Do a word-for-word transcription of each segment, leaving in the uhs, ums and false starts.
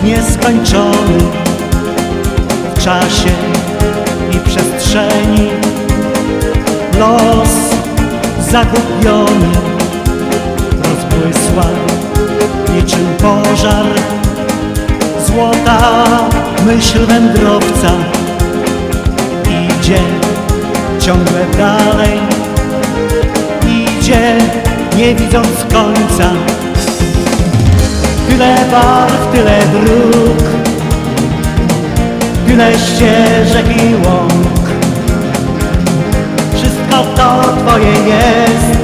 nieskończony w czasie i przestrzeni. Los zagubiony rozbłysła niczym pożar. Złota myśl wędrowca idzie ciągle dalej, idzie nie widząc końca. Tyle barw, tyle dróg, tyle ścieżek i łąk. Wszystko to Twoje jest,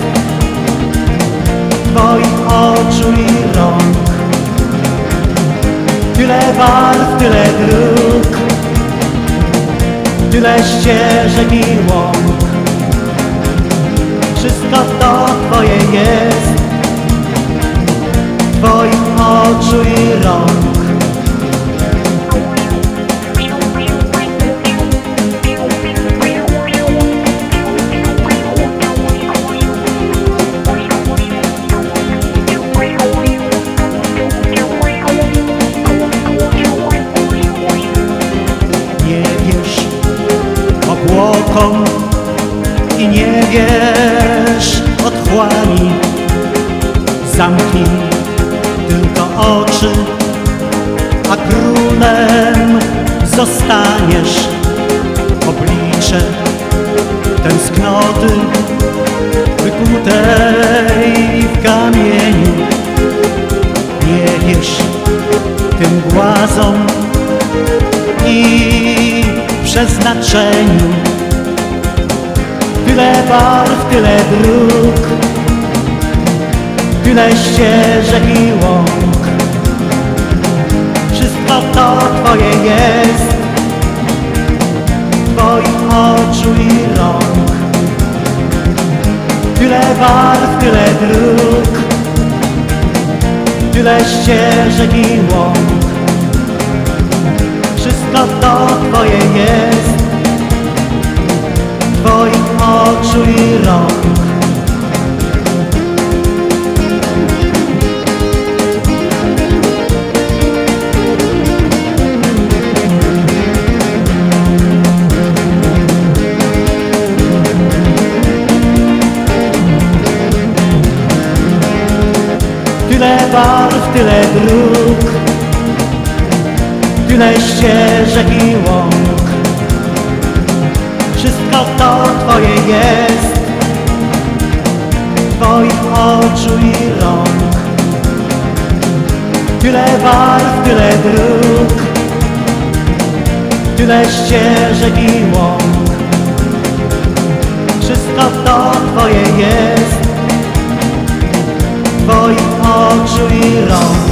Twoich oczu i rąk. Tyle barw, tyle dróg, tyle ścieżek i łąk. Wszystko to Twoje jest, Twoich oczu i rąk. Nie wierz obłokom i nie wierz otchłani. Zamknij tylko oczy, a królem zostaniesz. Oblicze tęsknoty wykutej w kamieniu. Nie wierz tym głazom i przeznaczeniu. Tyle barw, tyle dróg, tyle ścieżek i łąk. Wszystko to Twoje jest, Twoich oczu i rąk. Tyle barw, tyle dróg, tyle ścieżek i łąk. Wszystko to Twoje jest, Twoich oczu i rąk. Tyle barw, tyle dróg, tyle ścieżek i łąk. Wszystko to Twoje jest, Twoich oczu i rąk. Tyle barw, tyle dróg, tyle ścieżek i łąk. Wszystko to Twoje jest, Twoich oczu i rąk.